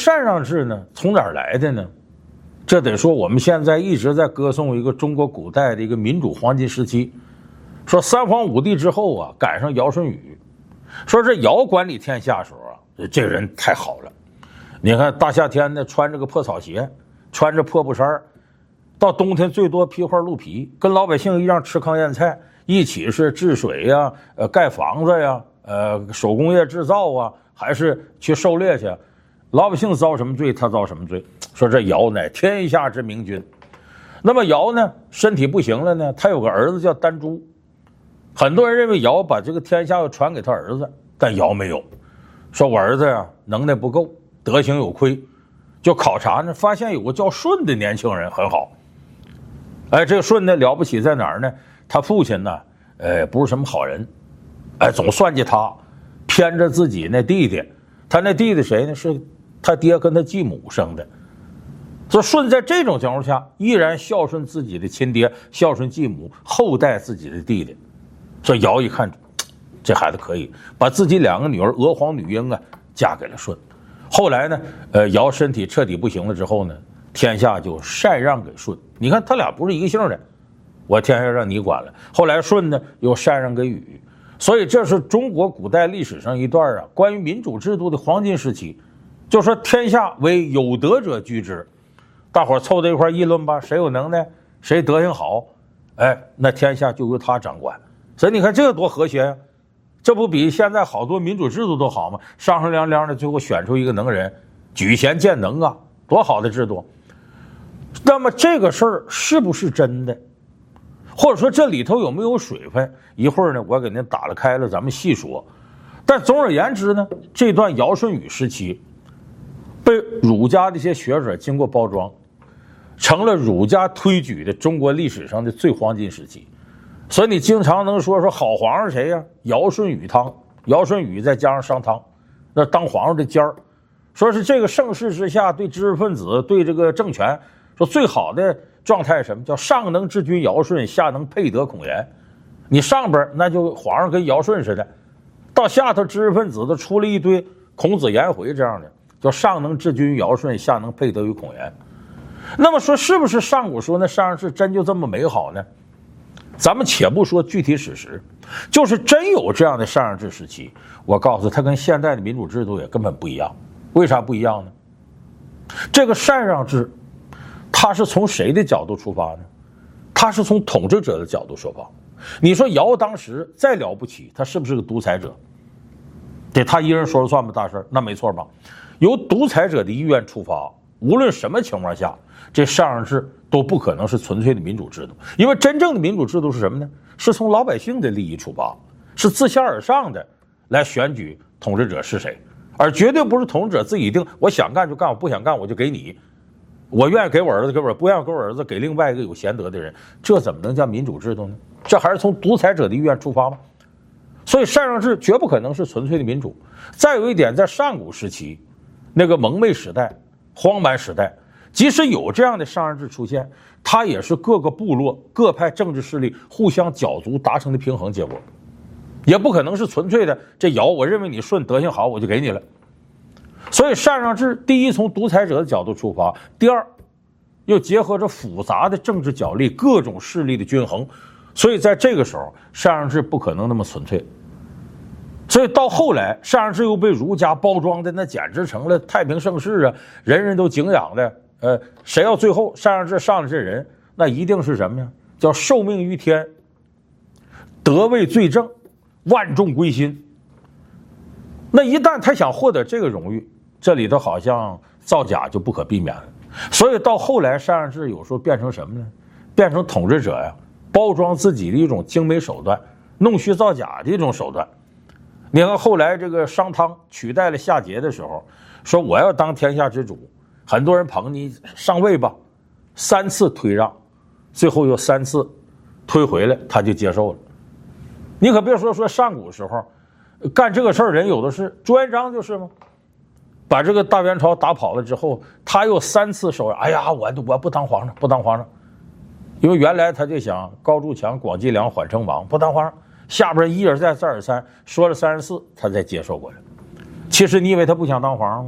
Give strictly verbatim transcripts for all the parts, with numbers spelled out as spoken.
禅让制呢，从哪儿来的呢？这得说我们现在一直在歌颂一个中国古代的一个民主黄金时期，说三皇五帝之后啊，赶上尧舜禹，说这尧管理天下的时候啊，这个人太好了。你看大夏天呢，穿着个破草鞋，穿着破布衫，到冬天最多披块鹿皮，跟老百姓一样吃糠咽菜，一起是治水呀，呃，盖房子呀，呃，手工业制造啊，还是去狩猎去。老百姓遭什么罪，他遭什么罪。说这尧乃天下之明君。那么尧呢，身体不行了呢，他有个儿子叫丹朱。很多人认为尧把这个天下要传给他儿子，但尧没有，说我儿子呀、啊、能耐不够，德行有亏，就考察呢，发现有个叫舜的年轻人很好。哎，这个舜呢了不起在哪儿呢？他父亲呢，呃，不是什么好人，哎，总算计他，偏着自己那弟弟。他那弟弟谁呢？是他爹跟他继母生的。所以舜在这种情况下，依然孝顺自己的亲爹，孝顺继母，厚待自己的弟弟。所以尧一看，这孩子可以，把自己两个女儿娥皇、女英啊嫁给了舜。后来呢，呃，尧身体彻底不行了之后呢，天下就禅让给舜。你看他俩不是一个姓的，我天下让你管了。后来舜呢又禅让给禹。所以这是中国古代历史上一段啊关于民主制度的黄金时期，就说天下为有德者居之，大伙凑在一块议论吧，谁有能耐，谁德行好，哎，那天下就由他掌管。所以你看这个多和谐呀、啊，这不比现在好多民主制度都好吗？上上亮亮的，最后选出一个能人，举贤荐能啊，多好的制度。那么这个事儿是不是真的？或者说这里头有没有水分？一会儿呢，我给您打了开了，咱们细说。但总而言之呢，这段尧舜禹时期，被儒家的一些学者经过包装，成了儒家推举的中国历史上的最黄金时期。所以你经常能说说好皇上谁呀？尧舜禹汤，尧舜禹再加上商汤，那当皇上的尖儿，说是这个盛世之下，对知识分子，对这个政权，说最好的状态是什么？叫上能治君尧舜，下能配得孔颜。你上边那就皇上跟尧舜似的，到下头知识分子都出了一堆孔子颜回这样的，叫上能治君尧舜，下能配得于孔颜。那么说是不是上古时候那禅让制真就这么美好呢？咱们且不说具体史实，就是真有这样的禅让制时期，我告诉他跟现代的民主制度也根本不一样。为啥不一样呢？这个禅让制它是从谁的角度出发呢？它是从统治者的角度出发。你说尧当时再了不起，他是不是个独裁者？得他一人说了算吧，大事那没错吧？由独裁者的意愿出发，无论什么情况下，这禅让制都不可能是纯粹的民主制度。因为真正的民主制度是什么呢？是从老百姓的利益出发，是自下而上的来选举统治者是谁，而绝对不是统治者自己定，我想干就干，我不想干我就给你，我愿意给我儿子给我，不愿意给我儿子给另外一个有贤德的人，这怎么能叫民主制度呢？这还是从独裁者的意愿出发吗？所以禅让制绝不可能是纯粹的民主。再有一点，在上古时期那个蒙昧时代、荒蛮时代，即使有这样的禅让制出现，它也是各个部落各派政治势力互相角逐达成的平衡结果，也不可能是纯粹的这尧我认为你舜德行好我就给你了。所以禅让制第一从独裁者的角度出发，第二又结合着复杂的政治角力各种势力的均衡，所以在这个时候禅让制不可能那么纯粹。所以到后来禅让制又被儒家包装的那简直成了太平盛世啊，人人都敬仰的。呃，谁要最后禅让制上了这人，那一定是什么呀？叫受命于天，得位最正，万众归心。那一旦他想获得这个荣誉，这里头好像造假就不可避免了。所以到后来禅让制有时候变成什么呢？变成统治者呀包装自己的一种精美手段，弄虚造假的一种手段。你看后来这个商汤取代了夏桀的时候，说我要当天下之主，很多人捧你上位吧，三次推让，最后又三次推回来，他就接受了。你可别说说上古时候干这个事儿人有的是，朱元璋就是吗？把这个大元朝打跑了之后，他又三次受让，哎呀，我我不当皇上，不当皇上，因为原来他就想高筑墙、广积粮、缓称王，不当皇上。下边一而再再而三说了三十四，他才接受过来。其实你以为他不想当皇上吗？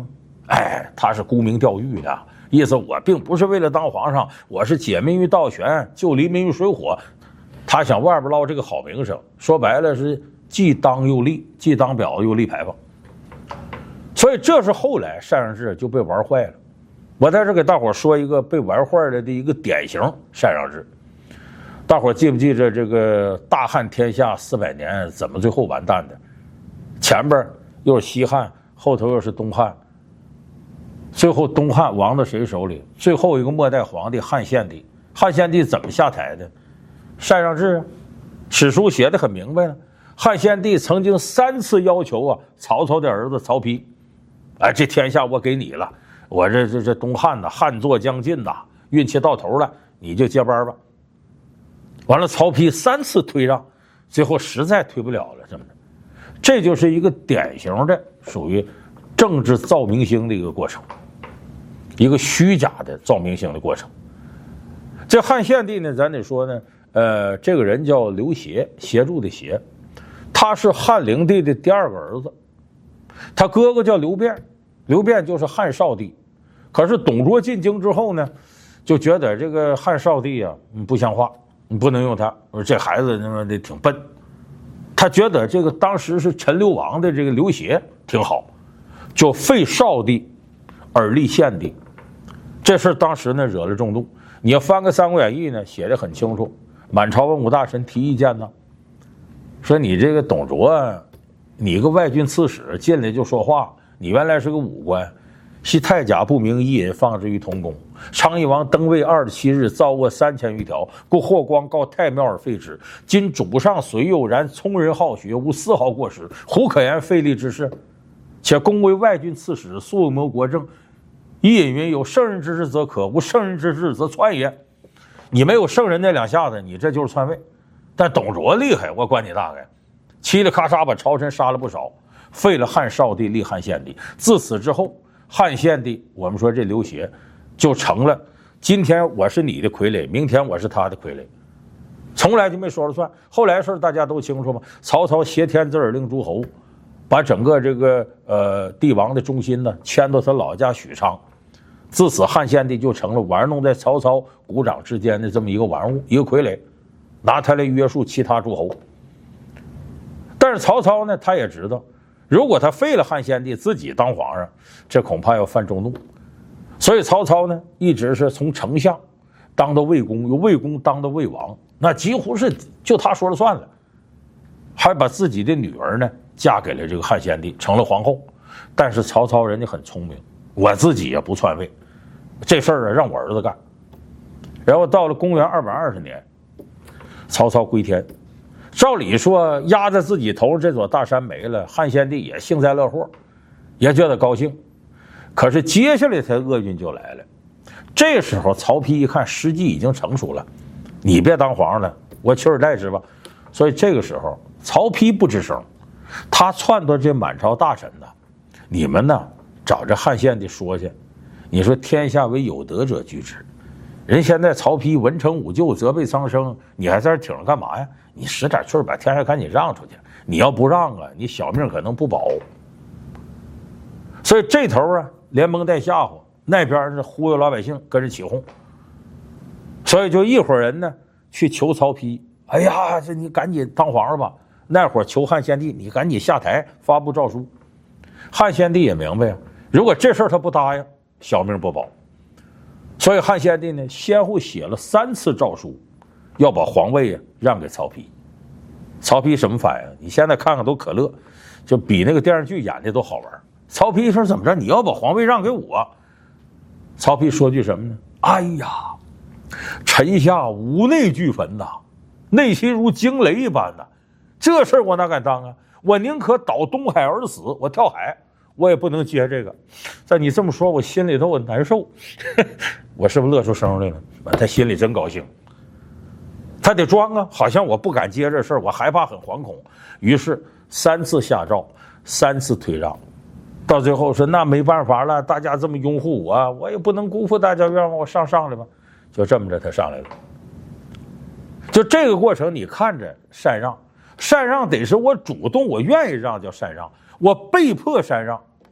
哎，他是沽名钓誉的，意思我并不是为了当皇上，我是解民于盗权，救黎民于水火。他想外边捞这个好名声，说白了是既当又立，既当表又立牌坊。所以这是后来禅让制就被玩坏了。我在这给大伙说一个被玩坏了的一个典型禅让制。大伙记不记着这个大汉天下四百年怎么最后完蛋的？前边又是西汉，后头又是东汉，最后东汉亡到谁手里？最后一个末代皇帝汉献帝。汉献帝怎么下台的？禅让制啊，史书写的很明白了。汉献帝曾经三次要求啊，曹操的儿子曹丕，哎，这天下我给你了，我这这这东汉呐，汉作将近呐，运气到头了，你就接班吧。完了，曹丕三次退让，最后实在退不了了，这么的，这就是一个典型的属于政治造明星的一个过程，一个虚假的造明星的过程。这汉献帝呢，咱得说呢，呃，这个人叫刘协，协助的协，他是汉灵帝的第二个儿子，他哥哥叫刘辩，刘辩就是汉少帝。可是董卓进京之后呢，就觉得这个汉少帝啊，不像话，你不能用他，说这孩子他妈的挺笨。他觉得这个当时是陈留王的这个刘协挺好，就废少帝而立献帝。这事当时呢惹了众怒。你要翻个《三国演义》呢，写的很清楚，满朝文武大臣提意见呢，说你这个董卓啊，你个外郡刺史进来就说话，你原来是个武官，系太甲不明，一引放置于同宫。昌邑王登位二十七日，造恶三千余条，故霍光告太庙而废之。今主上虽幼然，聪仁好学，无丝毫过失，胡可言废立之事？且公为外郡刺史，素谋国政。一引云：有圣人之治则可，无圣人之治则篡也。你没有圣人那两下子，你这就是篡位。但董卓厉害，我管你大概，嘁哩咔嚓把朝臣杀了不少，废了汉少帝，立汉献帝。自此之后，汉献帝，我们说这刘协就成了，今天我是你的傀儡，明天我是他的傀儡，从来就没说了算。后来事大家都清楚嘛，曹操挟天子而令诸侯，把整个这个呃帝王的中心呢迁到他老家许昌。自此汉献帝就成了玩弄在曹操鼓掌之间的这么一个玩物，一个傀儡，拿他来约束其他诸侯。但是曹操呢，他也知道，如果他废了汉献帝，自己当皇上，这恐怕要犯众怒。所以曹操呢，一直是从丞相当到魏公，由魏公当到魏王，那几乎是就他说了算了。还把自己的女儿呢嫁给了这个汉献帝，成了皇后。但是曹操人家很聪明，我自己也不篡位，这事儿啊让我儿子干。然后到了公元二百二十年，曹操归天。照理说压在自己头上这座大山没了，汉献帝也幸灾乐祸，也觉得高兴。可是接下来他厄运就来了。这时候曹丕一看时机已经成熟了，你别当皇上了，我取而代之吧。所以这个时候曹丕不吱声，他撺掇这满朝大臣呢，你们呢找这汉献帝说去，你说天下为有德者居之，人现在曹丕文成武就，责备苍生，你还在这挺着干嘛呀？你使点劲儿把天下赶紧让出去，你要不让啊，你小命可能不保。所以这头啊连蒙带吓唬，那边是忽悠老百姓跟着起哄。所以就一伙人呢去求曹丕，哎呀，这你赶紧当皇上吧。那会儿求汉献帝，你赶紧下台，发布诏书。汉献帝也明白啊，如果这事儿他不答应，小命不保。所以汉献帝呢，先后写了三次诏书，要把皇位啊让给曹丕。曹丕什么反应？你现在看看都可乐，就比那个电视剧演的都好玩。曹丕说怎么着？你要把皇位让给我？曹丕说句什么呢？哎呀，臣下无内俱焚呐，内心如惊雷一般呐，这事儿我哪敢当啊？我宁可倒东海而死，我跳海，我也不能接这个。但你这么说，我心里头我难受，我是不是乐出声来了？他心里真高兴，他得装啊，好像我不敢接这事儿，我害怕，很惶恐。于是三次下诏，三次退让，到最后说那没办法了，大家这么拥护我，我也不能辜负大家愿望，我上上来吧。就这么着，他上来了。就这个过程，你看着禅让。禅让得是我主动，我愿意让叫禅让，我被迫禅让，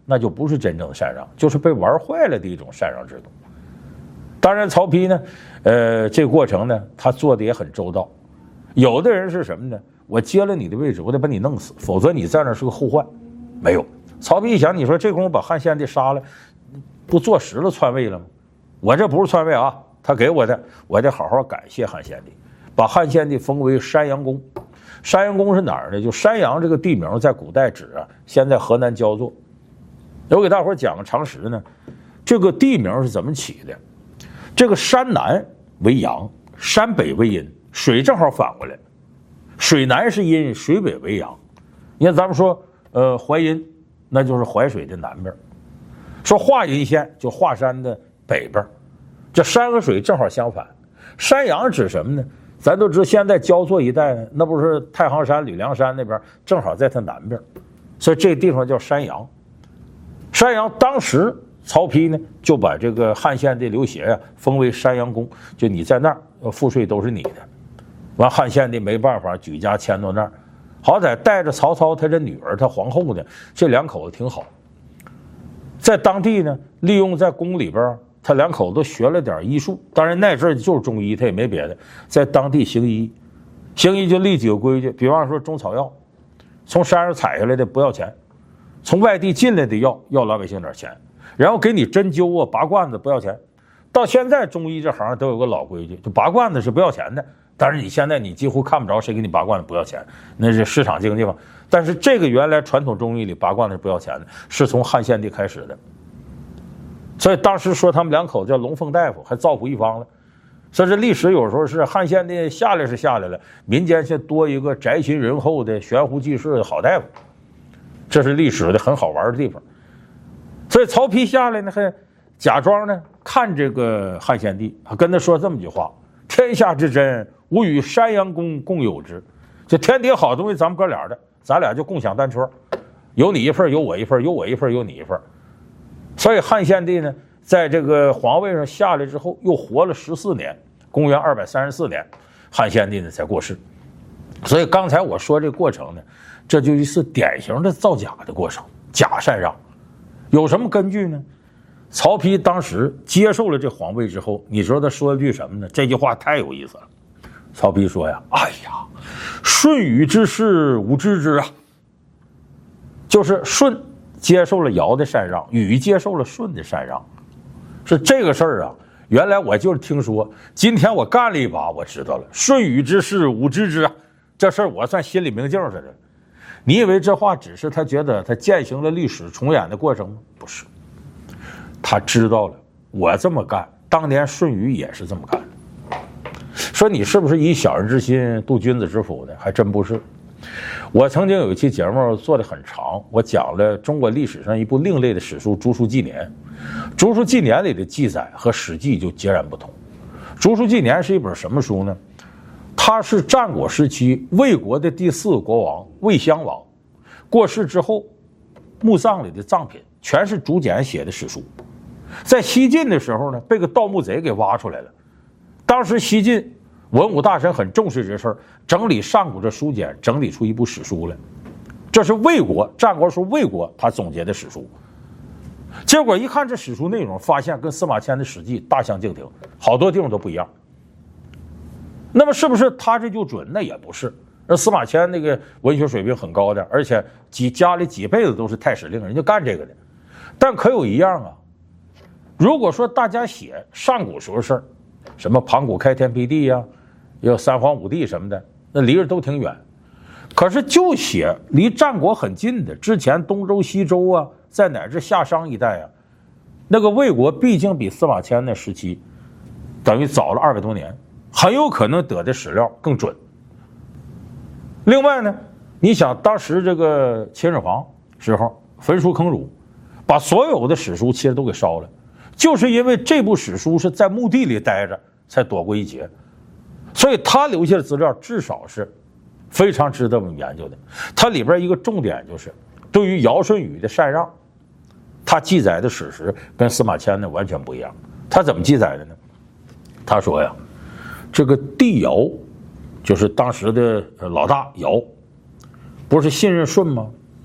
那就不是真正的禅让，就是被玩坏了的一种禅让制度。当然，曹丕呢，呃，这个过程呢，他做的也很周到。有的人是什么呢？我接了你的位置，我得把你弄死，否则你在那是个后患。没有，曹丕一想，你说这功夫把汉献帝杀了，不坐实了篡位了吗？我这不是篡位啊，他给我的，我得好好感谢汉献帝，把汉献帝封为山阳公。山阳公是哪儿呢？就山阳这个地名，在古代指啊，现在河南焦作。我给大伙讲个常识呢，这个地名是怎么起的？这个山南为阳，山北为阴，水正好反过来，水南是阴，水北为阳。你看咱们说，呃，淮阴，那就是淮水的南边；说华阴县，就华山的北边。这山和水正好相反。山阳指什么呢？咱都知道，现在焦作一带呢，那不是太行山、吕梁山那边，正好在它南边，所以这地方叫山阳。山阳当时曹丕呢就把这个汉献帝刘协呀、啊、封为山阳公，就你在那儿赋税都是你的。完，汉献帝没办法，举家迁到那儿，好歹带着曹操他这女儿他皇后呢，这两口子挺好。在当地呢，利用在宫里边，他两口子都学了点医术，当然那阵儿就是中医，他也没别的，在当地行医。行医就立几个规矩，比方说中草药，从山上采下来的不要钱，从外地进来的药要老百姓点钱，然后给你针灸啊、拔罐子不要钱。到现在中医这行都有个老规矩，就拔罐子是不要钱的，但是你现在你几乎看不着谁给你拔罐子不要钱，那是市场经济嘛。但是这个原来传统中医里拔罐子是不要钱的，是从汉献帝开始的。所以当时说他们两口子叫龙凤大夫，还造福一方了。所以这历史有时候是汉献帝下来是下来了，民间却多一个宅心仁厚的悬壶济世的好大夫，这是历史的很好玩的地方。所以曹丕下来呢，还假装呢看这个汉献帝，还跟他说这么句话：天下之真，吾与山阳公共有之。就天底下好东西，咱们哥俩的，咱俩就共享单车，有你一份，有我一份，有我一份，有你一份。所以汉献帝呢，在这个皇位上下来之后，又活了十四年，公元二百三十四年，汉献帝呢才过世。所以刚才我说这过程呢，这就是典型的造假的过程，假禅让。有什么根据呢？曹丕当时接受了这皇位之后，你知道他说了句什么呢？这句话太有意思了。曹丕说呀：“哎呀，舜禹之事，吾知之啊。”就是舜接受了尧的禅让，禹接受了舜的禅让，是这个事儿啊。原来我就是听说，今天我干了一把，我知道了。舜禹之事，吾知之啊，这事儿我算心里明镜似的。你以为这话只是他觉得他践行了历史重演的过程吗？不是，他知道了，我这么干，当年舜禹也是这么干的。说你是不是以小人之心度君子之腹的？还真不是。我曾经有一期节目做得很长，我讲了中国历史上一部另类的史书《竹书纪年》。《竹书纪年》里的记载和《史记》就截然不同。《竹书纪年》是一本什么书呢？它是战国时期魏国的第四个国王魏襄王过世之后，墓葬里的葬品全是竹简写的史书。在西晋的时候呢，被个盗墓贼给挖出来了。当时西晋文武大臣很重视这事儿，整理上古这书简，整理出一部史书来。这是魏国战国时候魏国他总结的史书。结果一看这史书内容，发现跟司马迁的《史记》大相径庭，好多地方都不一样。那么是不是他这就准？那也不是。而司马迁那个文学水平很高的，而且几家里几辈子都是太史令，人家干这个的。但可有一样啊，如果说大家写上古时候事儿，什么盘古开天辟地呀、啊，有三皇五帝什么的，那离着都挺远。可是就写离战国很近的，之前东周西周啊，在乃至夏商一带啊，那个魏国毕竟比司马迁那时期等于早了二百多年，很有可能得的史料更准。另外呢，你想当时这个秦始皇时候焚书坑儒，把所有的史书其实都给烧了，就是因为这部史书是在墓地里待着才躲过一劫，所以他留下的资料至少是非常值得我们研究的。它里边一个重点就是对于尧舜禹的禅让，他记载的史实跟司马迁呢完全不一样。他怎么记载的呢？他说呀，这个帝尧就是当时的老大尧，不是信任舜吗？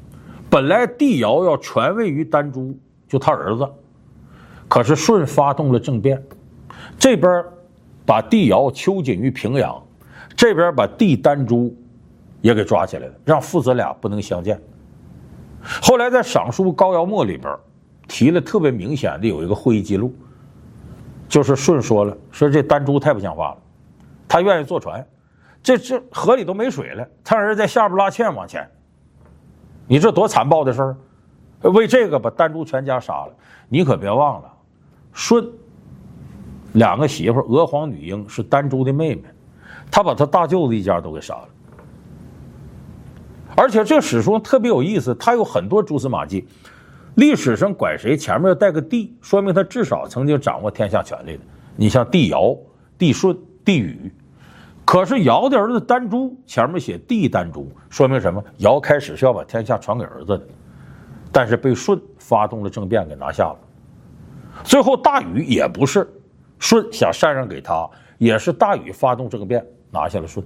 本来帝尧要传位于丹朱，就他儿子，可是舜发动了政变，这边把帝尧囚禁于平阳，这边把帝丹朱也给抓起来了，让父子俩不能相见。后来在赏书高尧墨里边提了特别明显的有一个会议记录，就是舜说了，说这丹朱太不像话了，他愿意坐船，这这河里都没水了，他儿子在下边拉纤往前，你这多残暴的事儿！为这个把丹朱全家杀了。你可别忘了，舜两个媳妇娥皇女英是丹朱的妹妹，他把他大舅子一家都给杀了。而且这史书特别有意思，他有很多蛛丝马迹。历史上管谁前面要带个帝，说明他至少曾经掌握天下权力的。你像帝尧、帝舜、帝禹，可是尧的儿子丹朱前面写帝丹朱，说明什么？尧开始是要把天下传给儿子的，但是被舜发动了政变给拿下了。最后大禹也不是，舜想禅让给他，也是大禹发动政变拿下了舜。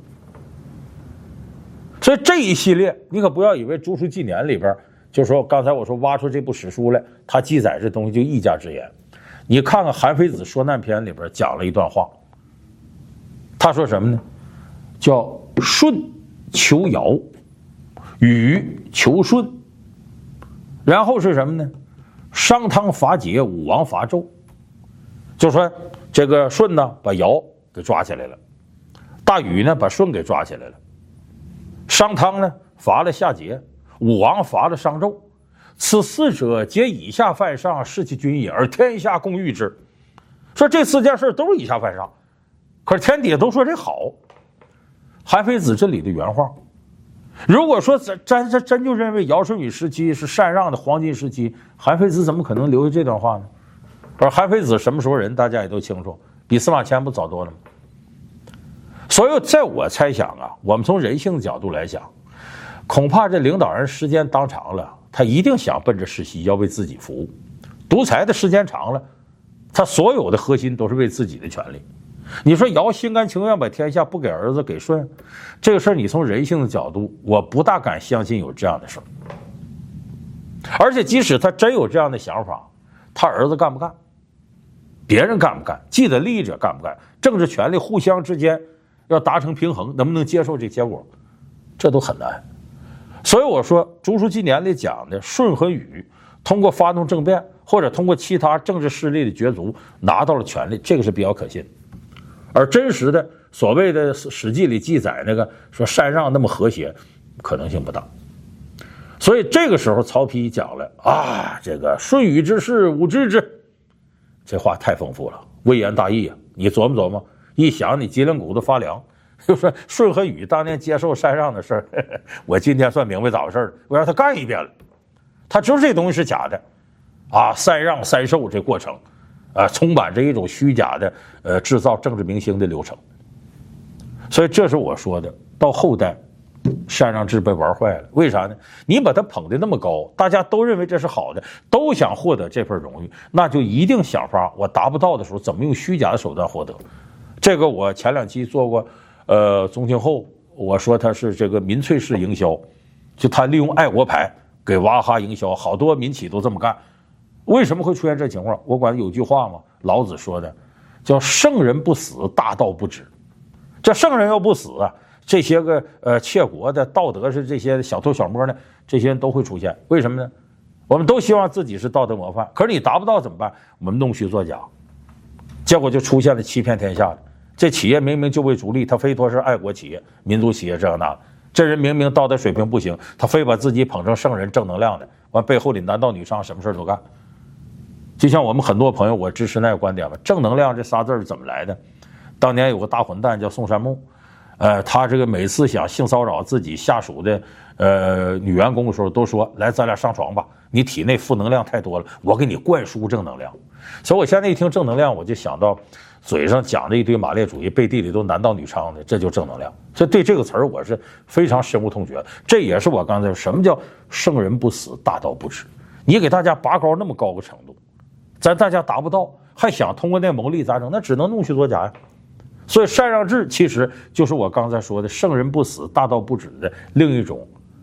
所以这一系列你可不要以为《竹书纪年》里边就说刚才我说挖出这部史书来，他记载这东西就一家之言。你看看《韩非子说难篇》里边讲了一段话，他说什么呢？叫舜求尧，禹求舜，然后是什么呢？商汤伐桀，武王伐纣。就说这个舜呢把尧给抓起来了，大禹呢把舜给抓起来了，商汤呢伐了夏桀，武王伐了商纣。此四者皆以下犯上，弑其君也，而天下共誉之。说这四件事都是以下犯上，可是天底下都说这好。韩非子这里的原话，如果说咱咱这真就认为尧舜禹时期是禅让的黄金时期，韩非子怎么可能留下这段话呢？而韩非子什么时候人，大家也都清楚，比司马迁不早多了吗？所以在我猜想啊，我们从人性的角度来讲，恐怕这领导人时间当长了，他一定想奔着世袭，要为自己服务。独裁的时间长了，他所有的核心都是为自己的权利。你说尧心甘情愿把天下不给儿子给舜，这个事儿你从人性的角度，我不大敢相信有这样的事儿。而且即使他真有这样的想法，他儿子干不干？别人干不干？既得利益者干不干？政治权力互相之间要达成平衡，能不能接受这结果？这都很难。所以我说《竹书纪年》里讲的舜和禹通过发动政变，或者通过其他政治势力的角逐拿到了权力，这个是比较可信。而真实的所谓的《史记》里记载那个说禅让那么和谐，可能性不大。所以这个时候曹丕讲了啊，这个舜禹之事吾知之，这话太丰富了，微言大义啊！你琢磨琢磨，一想你脊梁骨都发凉。就说舜和禹当年接受禅让的事儿，我今天算明白咋回事了。我让他干一遍了，他知道这东西是假的，啊，三让三授这过程，啊，充满着一种虚假的呃制造政治明星的流程。所以这是我说的，到后代禅让制被玩坏了，为啥呢？你把它捧得那么高，大家都认为这是好的，都想获得这份荣誉，那就一定想法我达不到的时候，怎么用虚假的手段获得。这个我前两期做过。呃，宗庆后我说他是这个民粹式营销，就他利用爱国牌给娃哈哈营销，好多民企都这么干。为什么会出现这情况？我管有句话嘛，老子说的叫圣人不死，大道不止。这圣人要不死啊，这些个呃窃国的道德是这些小偷小摸的，这些人都会出现。为什么呢？我们都希望自己是道德模范，可是你达不到怎么办？我们弄虚作假，结果就出现了欺骗天下的。这企业明明就为逐利，他非说是爱国企业、民族企业这样那的。这人明明道德水平不行，他非把自己捧成圣人、正能量的，完背后里男盗女娼，什么事都干。就像我们很多朋友，我支持那个观点吧。正能量这仨字是怎么来的？当年有个大混蛋叫宋山木，呃，他这个每次想性骚扰自己下属的呃女员工的时候，都说来咱俩上床吧，你体内负能量太多了，我给你灌输正能量。所以我现在一听正能量，我就想到嘴上讲的一堆马列主义，背地里都男盗女娼的，这就正能量。所以对这个词儿我是非常深恶痛绝。这也是我刚才说什么叫圣人不死，大道不止。你给大家拔高那么高个程度，咱大家达不到，还想通过那谋利咋整？那只能弄虚作假呀。所以禅让制其实就是我刚才说的圣人不死，大道不止的另一种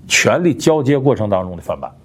权力交接过程当中的翻版。